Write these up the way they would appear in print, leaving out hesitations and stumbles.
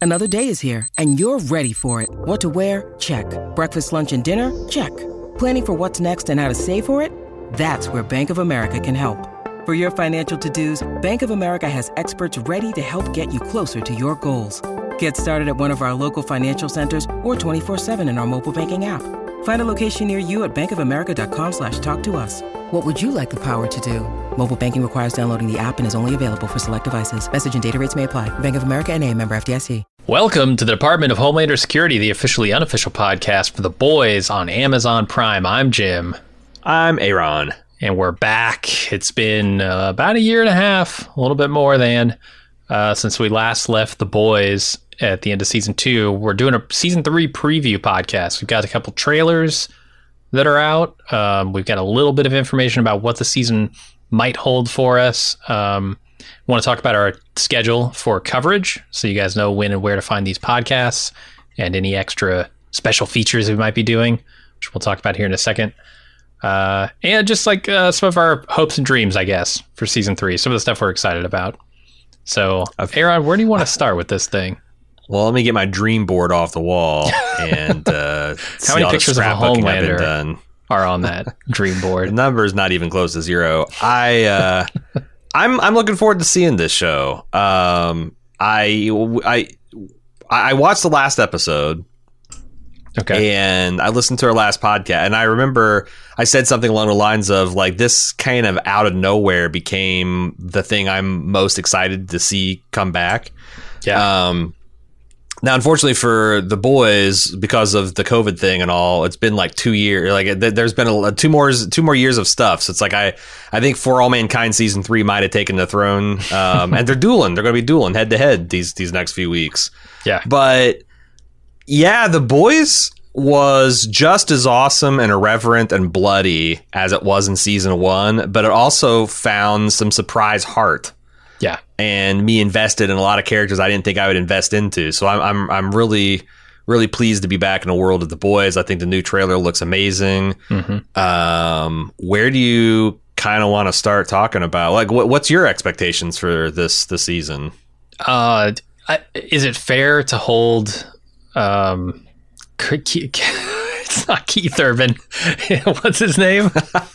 Another day is here, and you're ready for it. What to wear? Check. Breakfast, lunch, and dinner? Check. Planning for what's next and how to save for it? That's where Bank of America can help. For your financial to-dos, Bank of America has experts ready to help get you closer to your goals. Get started at one of our local financial centers or 24/7 in our mobile banking app. Find a location near you at bankofamerica.com/talktous. What would you like the power to do? Mobile banking requires downloading the app and is only available for select devices. Message and data rates may apply. Bank of America N.A., member FDIC. Welcome to the Department of Homeland Security, the officially unofficial podcast for The Boys on Amazon Prime. I'm Jim. I'm Aaron. And we're back. It's been about a year and a half, a little bit more than, since we last left The Boys at the end of Season 2. We're doing a Season 3 preview podcast. We've got a couple trailers that are out. We've got a little bit of information about what the season might hold for us. Want to talk about our schedule for coverage, so you guys know when and where to find these podcasts and any extra special features we might be doing, which we'll talk about here in a second. And just like some of our hopes and dreams, I guess, for Season 3, some of the stuff we're excited about. So, Aaron, where do you want to start with this thing? Well, let me get my dream board off the wall and how many pictures of a Homelander are on that dream board? The number is not even close to 0. I'm looking forward to seeing this show. I watched the last episode. Okay. And I listened to our last podcast, and I remember I said something along the lines of, like, this kind of out of nowhere became the thing I'm most excited to see come back. Yeah. Now, unfortunately for The Boys, because of the COVID thing and all, it's been like 2 years. Like, there's been two more years of stuff. So it's like I think For All Mankind Season 3 might have taken the throne. And they're dueling. They're going to be dueling head to head these next few weeks. Yeah. But yeah, The Boys was just as awesome and irreverent and bloody as it was in Season 1, but it also found some surprise heart. Yeah. And me invested in a lot of characters I didn't think I would invest into. So I'm really, really pleased to be back in the world of The Boys. I think the new trailer looks amazing. Mm-hmm. Where do you kind of want to start talking about? Like, what's your expectations for this season? Is it fair to hold... it's not Keith Urban. What's his name?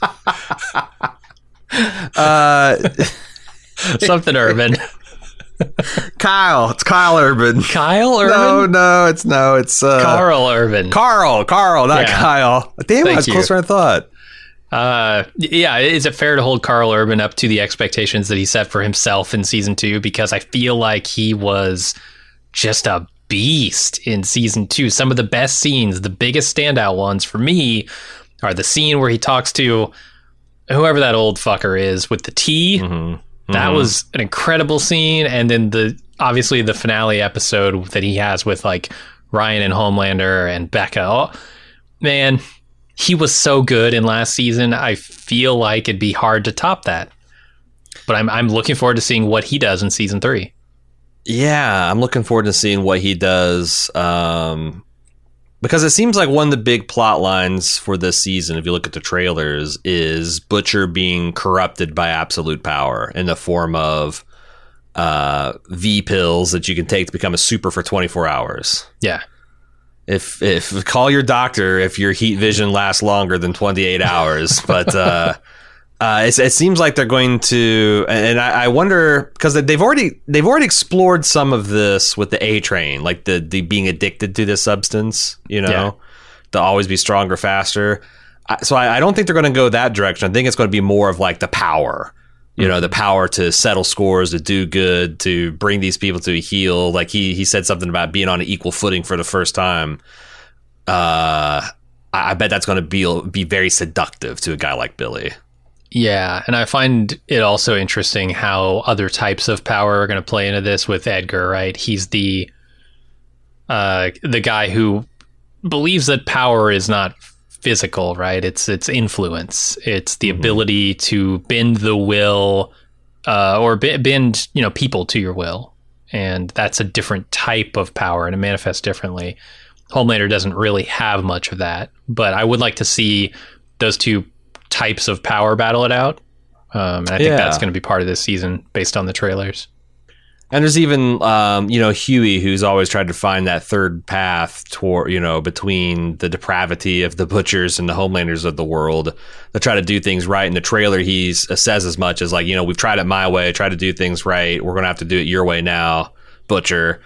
Something Urban. Kyle. It's Kyle Urban. Kyle Urban? No, it's Carl Urban. Carl, not Kyle. Damn, I was closer than I thought. Yeah, is it fair to hold Carl Urban up to the expectations that he set for himself in Season 2? Because I feel like he was just a beast in Season 2. Some of the best scenes, the biggest standout ones for me, are the scene where he talks to whoever that old fucker is with the tea. Mm-hmm. That was an incredible scene. And then obviously the finale episode that he has with like Ryan and Homelander and Becca. Oh, man, he was so good in last season. I feel like it'd be hard to top that. But I'm looking forward to seeing what he does in Season 3. Yeah, I'm looking forward to seeing what he does. Because it seems like one of the big plot lines for this season, if you look at the trailers, is Butcher being corrupted by absolute power in the form of V pills that you can take to become a super for 24 hours. Yeah. If call your doctor if your heat vision lasts longer than 28 hours. But it seems like they're going to, and I wonder, because they've already explored some of this with the A Train, like the being addicted to this substance, to always be stronger, faster. So I don't think they're going to go that direction. I think it's going to be more of like the power, the power to settle scores, to do good, to bring these people to a heel. Like he said something about being on an equal footing for the first time. I bet that's going to be very seductive to a guy like Billy. Yeah, and I find it also interesting how other types of power are going to play into this with Edgar, right? He's the guy who believes that power is not physical, right? It's influence. It's the ability to bend the will, or bend people to your will, and that's a different type of power, and it manifests differently. Homelander doesn't really have much of that, but I would like to see those two types of power battle it out. And I think that's going to be part of this season based on the trailers. And there's even, Huey, who's always tried to find that third path toward, between the depravity of the Butchers and the Homelanders of the world to try to do things right. In the trailer, he says as much as like, we've tried it my way, tried to do things right. We're going to have to do it your way now, Butcher.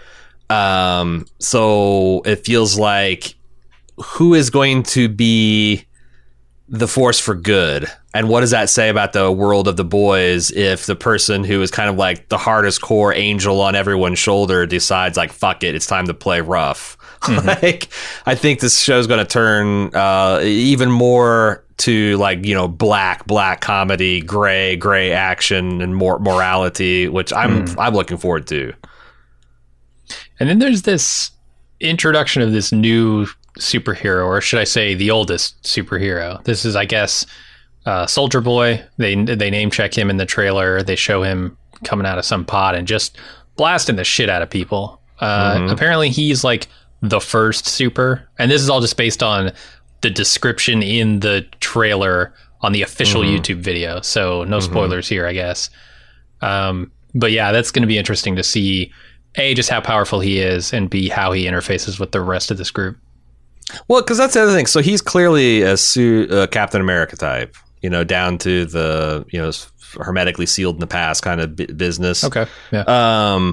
So it feels like who is going to be the force for good? And what does that say about the world of the boys if the person who is kind of like the hardest core angel on everyone's shoulder decides like, fuck it, it's time to play rough? Mm-hmm. Like, I think this show's going to turn even more to like, black comedy, gray action, and more morality, which I'm looking forward to. And then there's this introduction of this new superhero, or should I say the oldest superhero. This is, I guess, Soldier Boy. They name check him in the trailer. They show him coming out of some pod and just blasting the shit out of people. Apparently he's like the first super, and this is all just based on the description in the trailer on the official YouTube video, so no spoilers here, I guess. But yeah, that's going to be interesting to see, A, just how powerful he is, and B, how he interfaces with the rest of this group. Well, because that's the other thing. So he's clearly a Captain America type, down to the, hermetically sealed in the past kind of business. Okay. Yeah.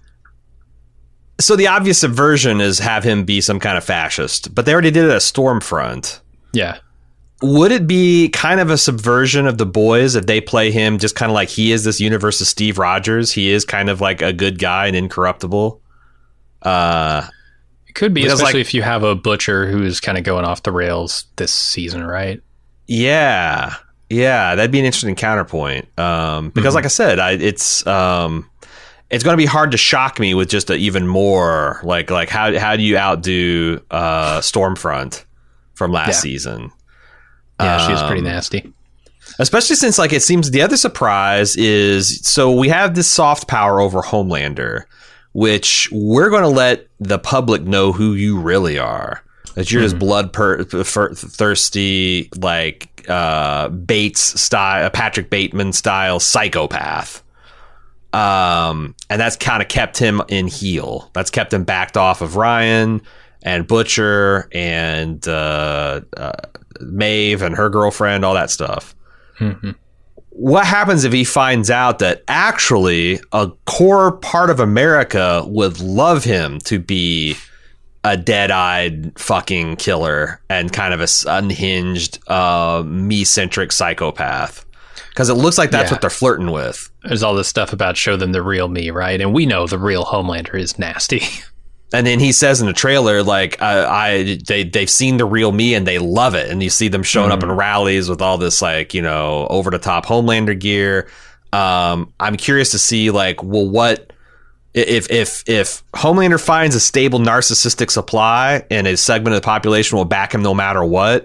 So the obvious subversion is have him be some kind of fascist, but they already did it at Stormfront. Yeah. Would it be kind of a subversion of the boys if they play him just kind of like he is this universe's Steve Rogers? He is kind of like a good guy and incorruptible. It could be, especially if you have a Butcher who's kind of going off the rails this season, right? Yeah, that'd be an interesting counterpoint. Because, like I said, it's going to be hard to shock me with just even more like how do you outdo Stormfront from last season? Yeah, she was pretty nasty. Especially since like it seems the other surprise is so we have this soft power over Homelander, which we're going to let the public know who you really are. That you're just thirsty, like Bates style, Patrick Bateman style psychopath. And that's kind of kept him in heel. That's kept him backed off of Ryan and Butcher and Maeve and her girlfriend, all that stuff. Mm-hmm. What happens if he finds out that actually a core part of America would love him to be a dead-eyed fucking killer and kind of a unhinged, me-centric psychopath? Because it looks like that's what they're flirting with. There's all this stuff about show them the real me, right? And we know the real Homelander is nasty. And then he says in the trailer, like, they've seen the real me and they love it. And you see them showing up in rallies with all this, like, over the top Homelander gear. I'm curious to see, like, well, what if Homelander finds a stable narcissistic supply and a segment of the population will back him no matter what?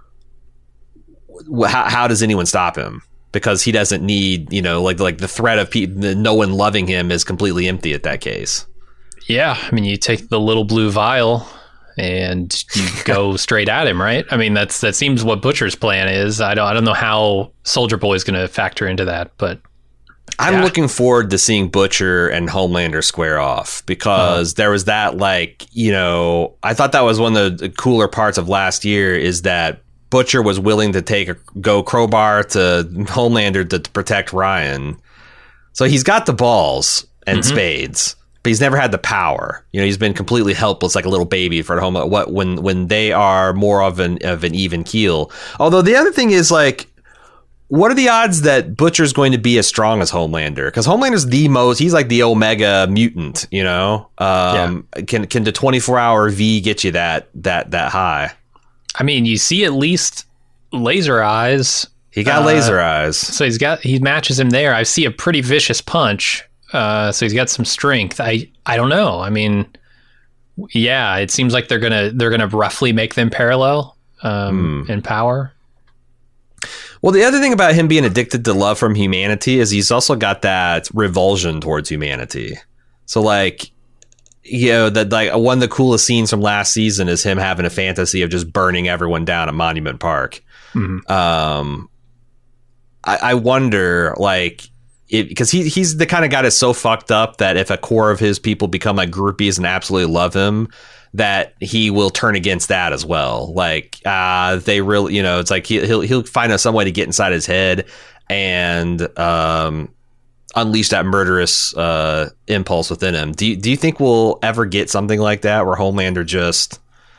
How does anyone stop him? Because he doesn't need, like the threat of no one loving him is completely empty at that case. Yeah, I mean, you take the little blue vial and you go straight at him, right? I mean, that seems what Butcher's plan is. I don't know how Soldier Boy is going to factor into that, but I'm looking forward to seeing Butcher and Homelander square off because there was that, like, I thought that was one of the cooler parts of last year is that Butcher was willing to go crowbar to Homelander to protect Ryan. So he's got the balls and spades. But he's never had the power. He's been completely helpless, like a little baby for home. When they are more of an even keel. Although the other thing is, like, what are the odds that Butcher's going to be as strong as Homelander? Because Homelander's he's like the Omega mutant. Can the 24-hour V get you that high? I mean, you see at least laser eyes. He got laser eyes, so he matches him there. I see a pretty vicious punch. So he's got some strength. I don't know. I mean, yeah, it seems like they're gonna roughly make them parallel in power. Well, the other thing about him being addicted to love from humanity is he's also got that revulsion towards humanity. So, like, that like one of the coolest scenes from last season is him having a fantasy of just burning everyone down at Monument Park. I wonder, like, because he's the kind of guy that's so fucked up that if a core of his people become like groupies and absolutely love him, that he will turn against that as well. Like they really, it's like he'll find some way to get inside his head and unleash that murderous impulse within him. Do you think we'll ever get something like that where Homelander just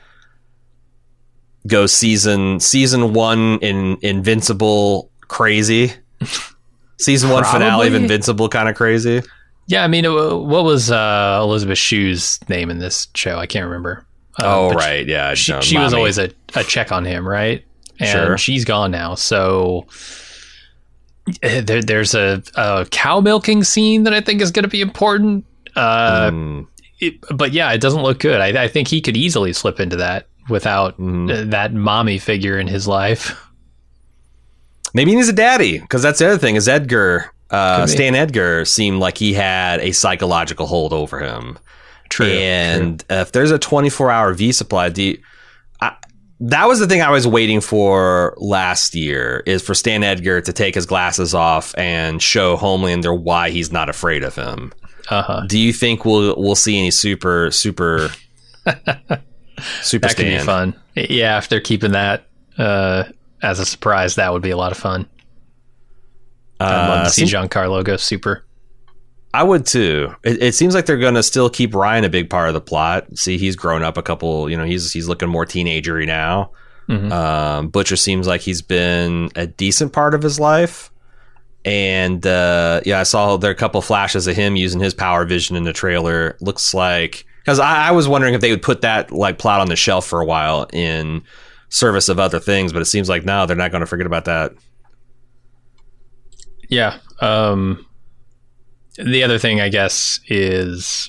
goes season one in Invincible crazy? Season one finale of Invincible kind of crazy? Yeah, I mean, what was Elizabeth Shue's name in this show? I can't remember. Right, yeah. She was always a check on him, right? And sure. She's gone now, so there's a cow milking scene that I think is going to be important. But yeah, it doesn't look good. I think he could easily slip into that without that mommy figure in his life. Maybe he needs a daddy, because that's the other thing is Edgar. Stan Edgar seemed like he had a psychological hold over him. True. And if there's a 24-hour V supply, that was the thing I was waiting for last year, is for Stan Edgar to take his glasses off and show Homelander why he's not afraid of him. Do you think we'll see any super that Stan? Could be fun. Yeah, if they're keeping that as a surprise, that would be a lot of fun. I'd love to see Giancarlo go super. I would too. It seems like they're going to still keep Ryan a big part of the plot. See, he's grown up a couple. He's looking more teenagery now. Butcher seems like he's been a decent part of his life. And I saw there are a couple flashes of him using his power vision in the trailer. Looks like, because I was wondering if they would put that like plot on the shelf for a while in service of other things, but it seems like no, they're not going to forget about that. Yeah. The other thing, I guess, is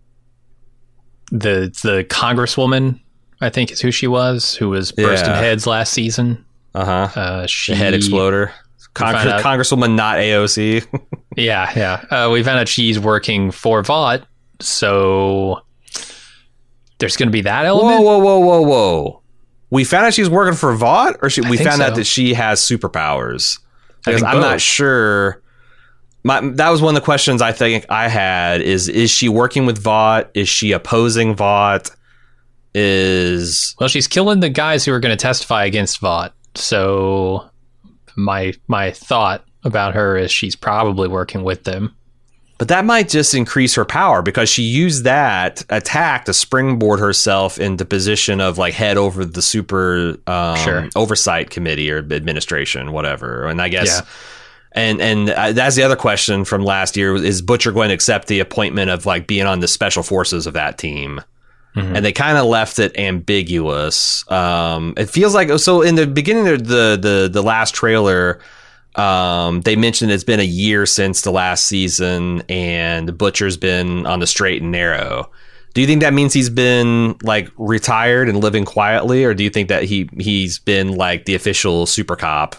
the Congresswoman, I think is who she was, who was bursting heads last season. The head exploder. Congresswoman, not AOC. Yeah. We found out she's working for Vought, so there's going to be that element. Whoa. We found out she's working for Vought, or we found out that she has superpowers? Because I'm not sure. That was one of the questions I think I had is she working with Vought? Is she opposing Vought? Well, she's killing the guys who are going to testify against Vought. So my thought about her is she's probably working with them. But that might just increase her power, because she used that attack to springboard herself into position of like head over the super oversight committee or administration, whatever. And I guess, and that's the other question from last year: is Butcher going to accept the appointment of like being on the special forces of that team? And they kind of left it ambiguous. It feels like, so in the beginning of the last trailer, they mentioned it's been a year since the last season and Butcher's been on the straight and narrow. Do you think that means he's been like retired and living quietly, or do you think that he's been like the official super cop?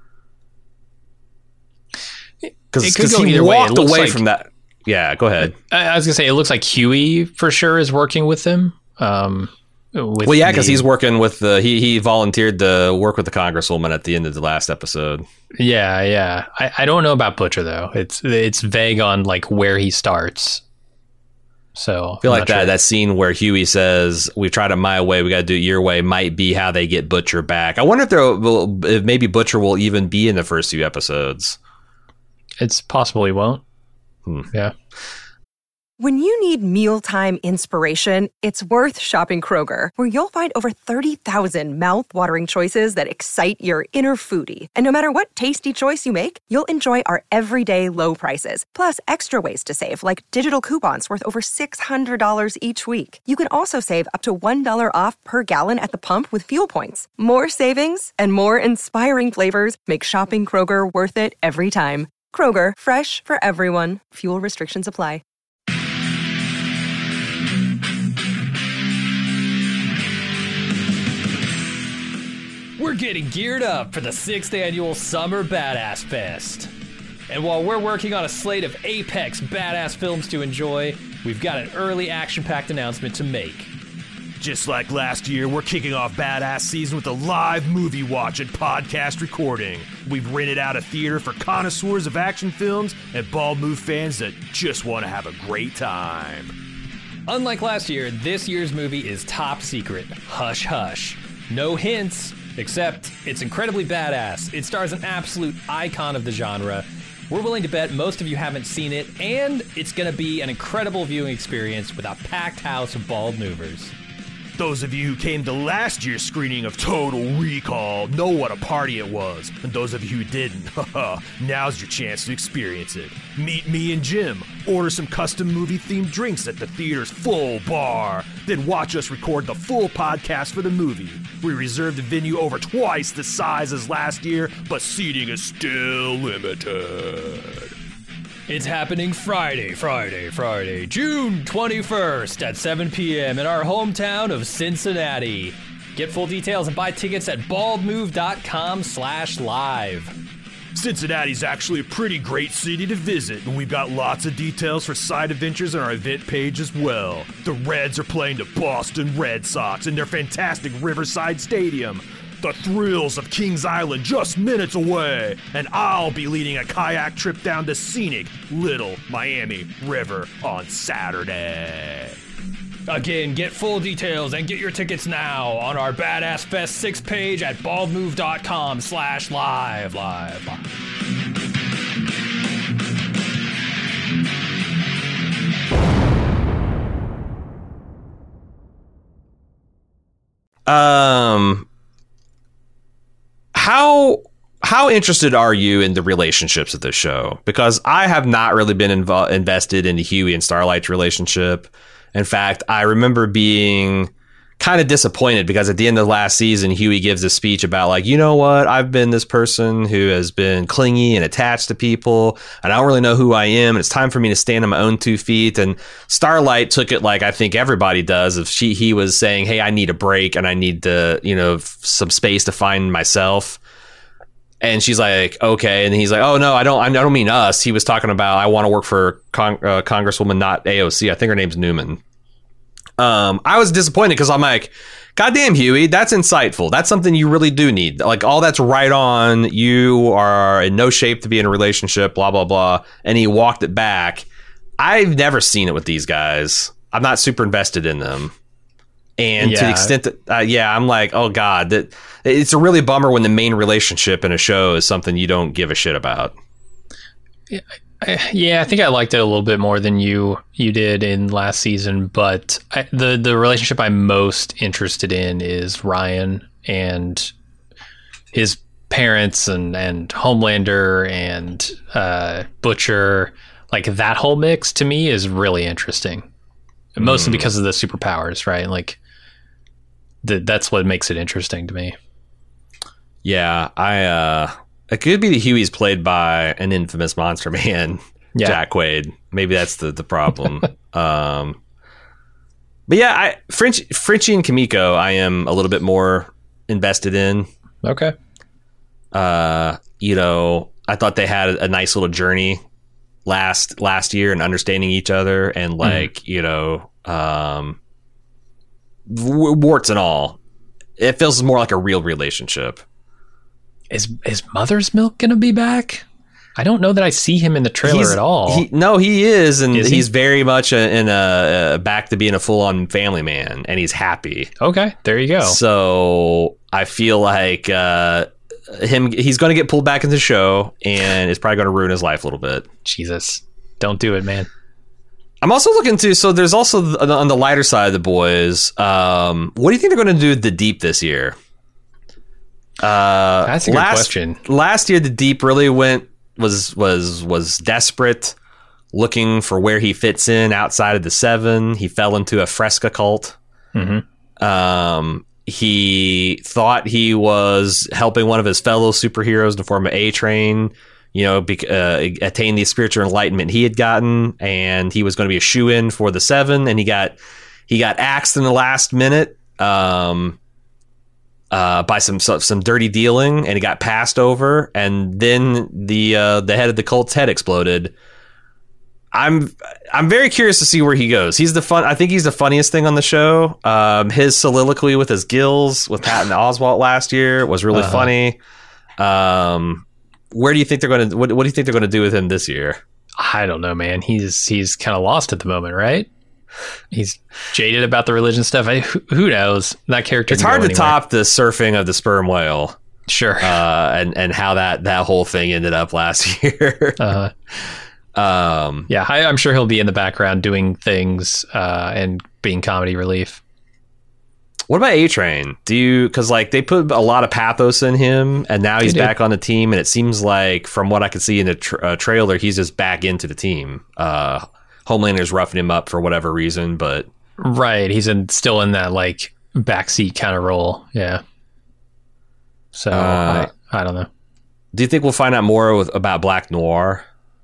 Because he walked away from that. Yeah, go ahead. I was gonna say, it looks like Huey for sure is working with him. Because he's working with he volunteered to work with the Congresswoman at the end of the last episode. Yeah. I don't know about Butcher though. It's vague on like where he starts. So I feel like that scene where Huey says, "We've tried it my way, we got to do it your way," might be how they get Butcher back. I wonder if maybe Butcher will even be in the first few episodes. It's possible he won't. Yeah. When you need mealtime inspiration, it's worth shopping Kroger, where you'll find over 30,000 mouth-watering choices that excite your inner foodie. And no matter what tasty choice you make, you'll enjoy our everyday low prices, plus extra ways to save, like digital coupons worth over $600 each week. You can also save up to $1 off per gallon at the pump with fuel points. More savings and more inspiring flavors make shopping Kroger worth it every time. Kroger, fresh for everyone. Fuel restrictions apply. We're getting geared up for the 6th annual Summer Badass Fest. And while we're working on a slate of apex badass films to enjoy, we've got an early action-packed announcement to make. Just like last year, we're kicking off Badass Season with a live movie watch and podcast recording. We've rented out a theater for connoisseurs of action films and Bald Move fans that just want to have a great time. Unlike last year, this year's movie is top secret. Hush hush. No hints, except it's incredibly badass. It stars an absolute icon of the genre. We're willing to bet most of you haven't seen it, and it's going to be an incredible viewing experience with a packed house of Bald Movers. Those of you who came to last year's screening of Total Recall know what a party it was. And those of you who didn't, now's your chance to experience it. Meet me and Jim, order some custom movie-themed drinks at the theater's full bar, then watch us record the full podcast for the movie. We reserved the venue over twice the size as last year, but seating is still limited. It's happening Friday, June 21st at 7 p.m. in our hometown of Cincinnati. Get full details and buy tickets at baldmove.com/live. Cincinnati's actually a pretty great city to visit, and we've got lots of details for side adventures on our event page as well. The Reds are playing the Boston Red Sox in their fantastic Riverside Stadium. The thrills of Kings Island just minutes away, and I'll be leading a kayak trip down the scenic Little Miami River on Saturday. Again, get full details and get your tickets now on our Badass Fest 6 page at baldmove.com/live. How interested are you in the relationships of this show? Because I have not really been invested in the Huey and Starlight's relationship. In fact, I remember being kind of disappointed because at the end of last season, Huey gives a speech about like, you know what? I've been this person who has been clingy and attached to people, and I don't really know who I am. And it's time for me to stand on my own 2 feet. And Starlight took it like I think everybody does. If he was saying, hey, I need a break and I need to, some space to find myself. And she's like, okay. And he's like, oh, no, I don't mean us. He was talking about, I want to work for Congresswoman, not AOC. I think her name's Newman. I was disappointed because I'm like, goddamn, Huey, that's insightful. That's something you really do need. Like, all that's right on. You are in no shape to be in a relationship, blah, blah, blah. And he walked it back. I've never seen it with these guys. I'm not super invested in them. And to the extent that, I'm like, oh, God, that it's a really bummer when the main relationship in a show is something you don't give a shit about. Yeah, I think I liked it a little bit more than you did in last season. But the relationship I'm most interested in is Ryan and his parents and Homelander and Butcher. Like, that whole mix to me is really interesting. Mostly because of the superpowers, right? Like, that's what makes it interesting to me. Yeah, it could be that Huey's played by an infamous Monster Man, Jack Quaid. Maybe that's the problem. But yeah, Frenchie and Kimiko, I am a little bit more invested in. Okay. I thought they had a nice little journey last year and understanding each other and warts and all. It feels more like a real relationship. Is Mother's Milk gonna be back? I don't know that I see him in the trailer at all. He is, and he's very much in a back to being a full-on family man, and he's happy. Okay, there you go. So I feel like he's going to get pulled back into the show, and it's probably going to ruin his life a little bit. Jesus, don't do it, man. I'm also looking to, so there's also on the lighter side of the boys. What do you think they're going to do with the Deep this year? That's a good question. Last year, the Deep really was desperate, looking for where he fits in outside of the Seven. He fell into a Fresca cult. Mm-hmm. He thought he was helping one of his fellow superheroes to form an A-Train, attain the spiritual enlightenment he had gotten, and he was going to be a shoo-in for the Seven, and he got axed in the last minute by some dirty dealing, and he got passed over, and then the head of the cult's head exploded. I'm very curious to see where he goes. I think he's the funniest thing on the show. His soliloquy with his gills with Patton Oswalt last year was really funny. Where do you think they're going to? What do you think they're going to do with him this year? I don't know, man. He's kind of lost at the moment, right? He's jaded about the religion stuff. Who knows? That character. It's hard to top the surfing of the sperm whale. Sure. And how that whole thing ended up last year. Yeah, I'm sure he'll be in the background doing things and being comedy relief. What about A-Train? Because like they put a lot of pathos in him, and now he's back on the team, and it seems like from what I could see in the trailer, he's just back into the team. Homelander's roughing him up for whatever reason, but right, he's still in that like backseat kind of role. Yeah. So I don't know. Do you think we'll find out more about Black Noir?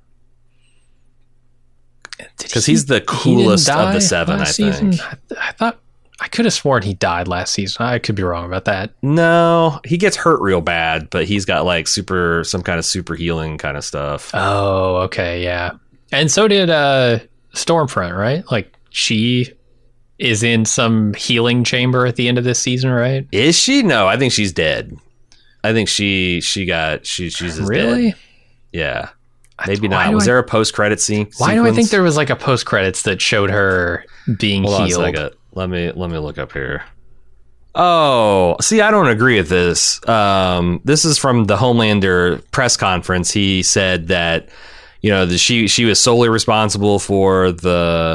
Because he's the coolest of the seven, I think. I thought I could have sworn he died last season. I could be wrong about that. No, he gets hurt real bad, but he's got like some kind of super healing kind of stuff. Oh, okay, yeah. And so did Stormfront, right? Like she is in some healing chamber at the end of this season, right? Is she? No, I think she's dead. I think she's really dead. Yeah. Maybe not. Was there a post-credit scene? Why do I think there was like a post-credits that showed her being healed? Hold on a second. Let me look up here. Oh, see, I don't agree with this. This is from the Homelander press conference. He said that, she was solely responsible for the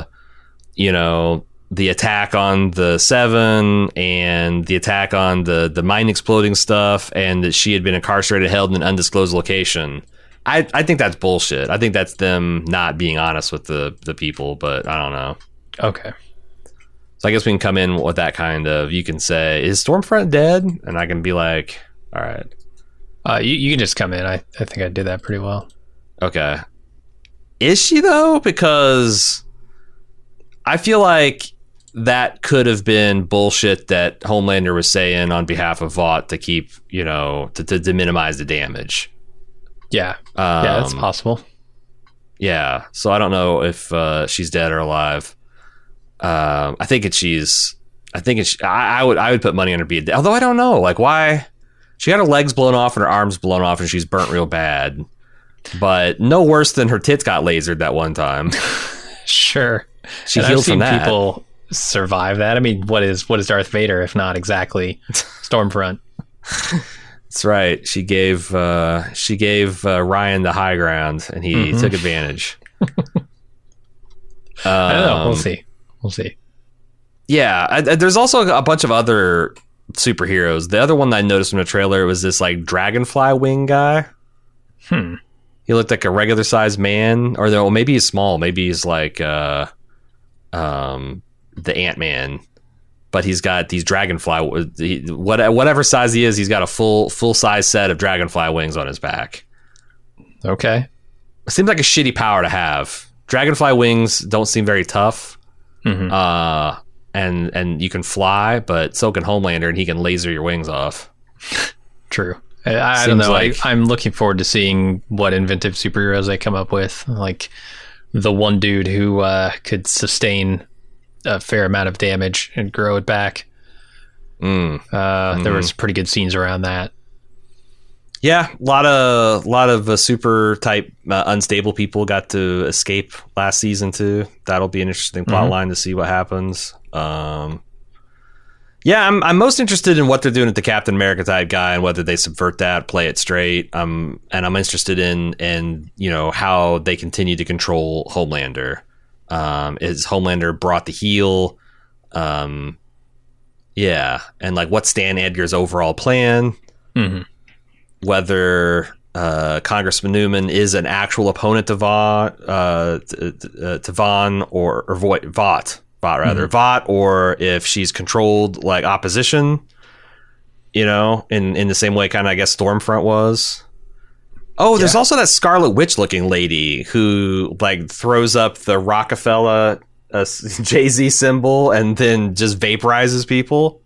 attack on the Seven and the attack on the mine exploding stuff, and that she had been incarcerated, held in an undisclosed location. I think that's bullshit. I think that's them not being honest with the people, but I don't know. Okay. So I guess we can come in with that kind of, you can say, is Stormfront dead? And I can be like, all right. You can just come in. I think I did that pretty well. Okay. Is she though? Because I feel like that could have been bullshit that Homelander was saying on behalf of Vought to keep, to minimize the damage. Yeah. Yeah, that's possible. Yeah. So I don't know if she's dead or alive. I would put money on her being dead. Although I don't know, like why she got her legs blown off and her arms blown off and she's burnt real bad, but no worse than her tits got lasered that one time. Sure. She healed from that. People survive that. I mean, what is Darth Vader if not exactly Stormfront? That's right. She gave Ryan the high ground, and he took advantage. I don't know. We'll see. Yeah, there's also a bunch of other superheroes. The other one that I noticed from the trailer was this like dragonfly wing guy. He looked like a regular sized man, or maybe he's small. Maybe he's like the Ant-Man. But he's got these dragonfly, whatever size he is, he's got a full size set of dragonfly wings on his back. Okay. It seems like a shitty power to have. Dragonfly wings don't seem very tough. And you can fly, but so can Homelander, and he can laser your wings off. True. I don't know. I'm looking forward to seeing what inventive superheroes they come up with. Like the one dude who could sustain a fair amount of damage and grow it back. There was pretty good scenes around that. Yeah, a lot of super type unstable people got to escape last season too. That'll be an interesting plot line to see what happens. I'm most interested in what they're doing with the Captain America type guy and whether they subvert that, play it straight. And I'm interested in how they continue to control Homelander. Is Homelander brought the heel? And like what's Stan Edgar's overall plan? Whether Congressman Newman is an actual opponent to Vought, or if she's controlled like opposition, in the same way kind of I guess Stormfront was. Oh, there's also that Scarlet Witch looking lady who like throws up the Rockefeller Jay-Z symbol and then just vaporizes people.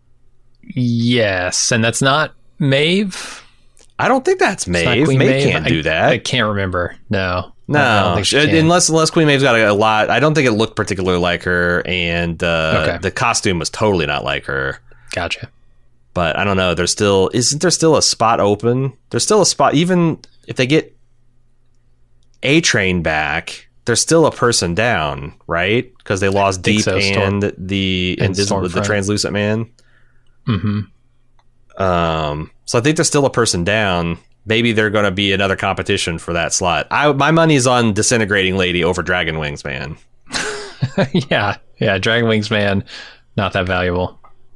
Yes, and that's not Maeve. I don't think that's Maeve. Maeve can't do that. I can't remember. No. I don't No, think she can. unless Queen Maeve's got a lot. I don't think it looked particularly like her, and the costume was totally not like her. Gotcha. But I don't know. Isn't there still a spot open? There's still a spot, even if they get A-Train back. There's still a person down, right? Because they lost Deep so, and the Translucent Man. Mm-hmm. So I think there's still a person down. Maybe they're going to be another competition for that slot. My money's on Disintegrating Lady over Dragon Wings Man. yeah, Dragon Wings Man, not that valuable.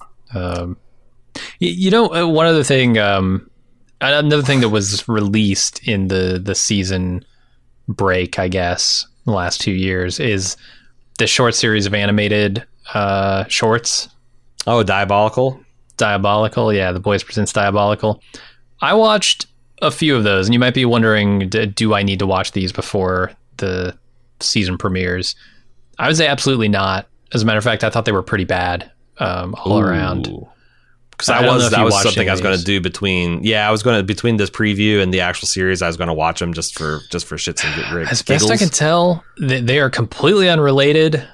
One other thing, another thing that was released in the season break, I guess, the last 2 years is the short series of animated shorts. Oh, Diabolical? Diabolical, yeah, The Boys Presents Diabolical. I watched a few of those, and you might be wondering, do I need to watch these before the season premieres? I would say absolutely not. As a matter of fact, I thought they were pretty bad all around. Because that was something I was going to do between this preview and the actual series. I was going to watch them just for shits and giggles. As best I can tell, they are completely unrelated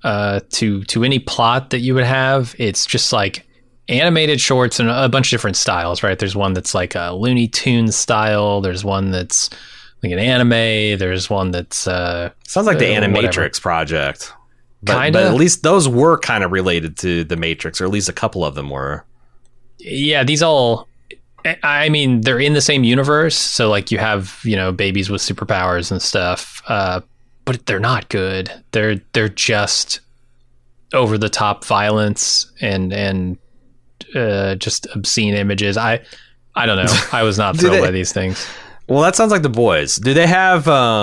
to any plot that you would have. It's just like animated shorts and a bunch of different styles, right? There's one that's like a Looney Tunes style. There's one that's like an anime. There's one that's sounds like the Animatrix project. But at least those were kind of related to the Matrix, or at least a couple of them were. Yeah, these all, I mean, they're in the same universe. So like you have, babies with superpowers and stuff, but they're not good. They're just over the top violence and just obscene images. I don't know. I was not thrilled by these things. Well, that sounds like The Boys. Do they have,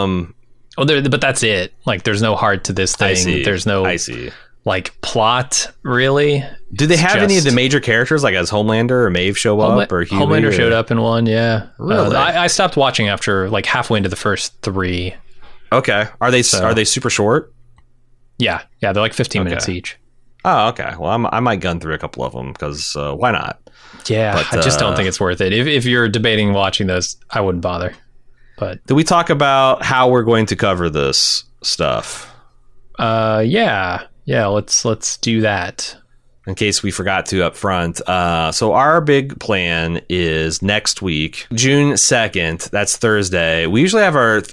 but that's it. Like there's no heart to this thing. There's no, like plot really. Do they have any of the major characters, like as Homelander or Maeve show up, or Huey? Homelander showed up in one, yeah. Really? I stopped watching after like halfway into the first 3. Okay. Are they super short? Yeah, they're like 15 minutes each. Oh, okay. Well, I might gun through a couple of them because why not? Yeah, but, I just don't think it's worth it. If you're debating watching those, I wouldn't bother. But did we talk about how we're going to cover this stuff? Yeah. Let's do that. In case we forgot to up front. So our big plan is next week, June 2nd. That's Thursday. We usually have our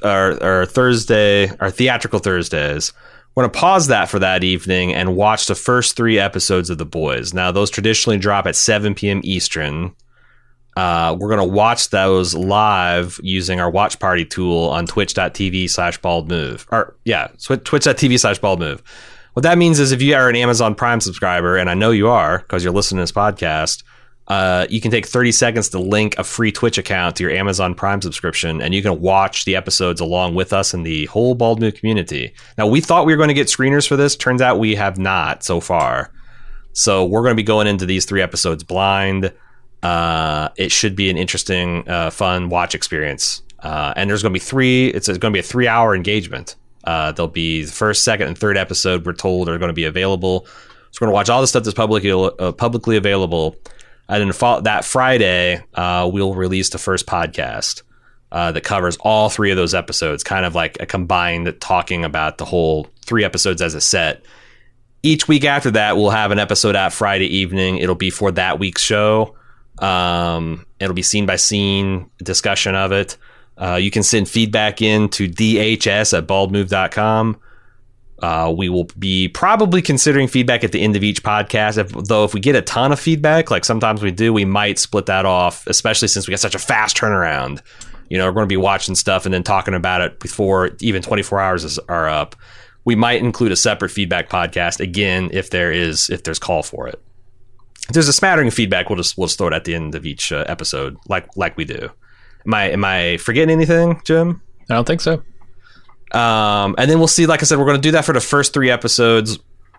theatrical Thursdays. We're going to pause that for that evening and watch the first 3 episodes of The Boys. Now, those traditionally drop at 7 p.m. Eastern. We're going to watch those live using our watch party tool on twitch.tv/baldmove. Twitch.tv/baldmove. What that means is if you are an Amazon Prime subscriber, and I know you are because you're listening to this podcast, you can take 30 seconds to link a free Twitch account to your Amazon Prime subscription, and you can watch the episodes along with us and the whole Bald Move community. Now, we thought we were going to get screeners for this. Turns out we have not so far. So we're going to be going into these 3 episodes blind. It should be an interesting, fun watch experience. And there's going to be it's going to be a 3-hour engagement. There'll be the first, second, and third episode, we're told, are going to be available. So we're going to watch all the stuff that's publicly available. And then that Friday, we'll release the first podcast that covers all 3 of those episodes, kind of like a combined talking about the whole 3 episodes as a set. Each week after that, we'll have an episode out Friday evening. It'll be for that week's show. It'll be scene by scene discussion of it. You can send feedback in to dhs@baldmove.com. We will be probably considering feedback at the end of each podcast. If we get a ton of feedback, like sometimes we do, we might split that off, especially since we got such a fast turnaround. We're going to be watching stuff and then talking about it before even 24 hours are up. We might include a separate feedback podcast again if there's call for it. If there's a smattering of feedback, we'll just throw it at the end of each episode, like we do. Am I forgetting anything, Jim? I don't think so. And then we'll see. Like I said, we're going to do that for the first 3 episodes.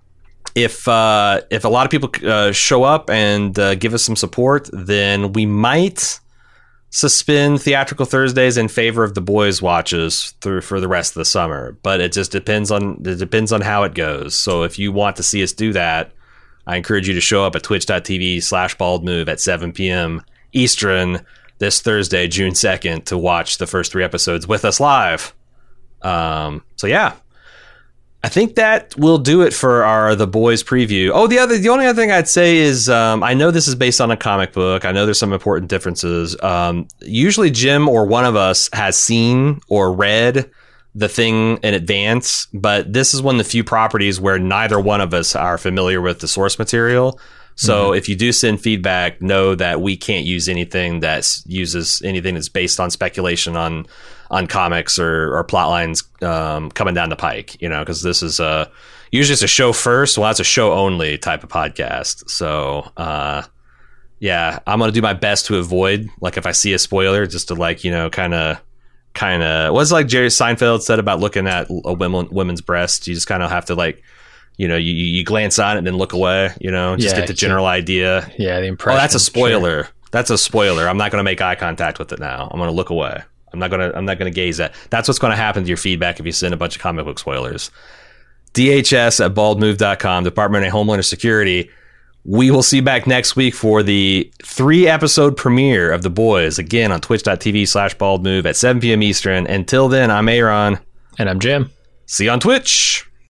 If a lot of people show up and give us some support, then we might suspend Theatrical Thursdays in favor of The Boys watches for the rest of the summer. But it just depends on how it goes. So if you want to see us do that, I encourage you to show up at twitch.tv/baldmove at 7 p.m. Eastern this Thursday, June 2nd, to watch the first 3 episodes with us live. So yeah, I think that will do it for The Boys preview. Oh, the only other thing I'd say is I know this is based on a comic book. I know there's some important differences. Usually Jim or one of us has seen or read the thing in advance, but this is one of the few properties where neither one of us are familiar with the source material. So if you do send feedback, know that we can't use anything that uses anything that's based on speculation on comics or plot lines coming down the pike, because this is usually it's a show first. Well, that's a show only type of podcast. So yeah, I'm going to do my best to avoid, like, if I see a spoiler, just to kind of what's like Jerry Seinfeld said about looking at a women's breast. You just kind of have to you glance on it and then look away, just get the general idea. Yeah, the impression. Oh, that's a spoiler. Sure. That's a spoiler. I'm not going to make eye contact with it now. I'm going to look away. I'm not going to gaze at. That's what's going to happen to your feedback if you send a bunch of comic book spoilers. DHS@baldmove.com, Department of Homeland Security. We will see you back next week for the 3-episode premiere of The Boys, again on twitch.tv/baldmove at 7 p.m. Eastern. Until then, I'm Aaron. And I'm Jim. See you on Twitch.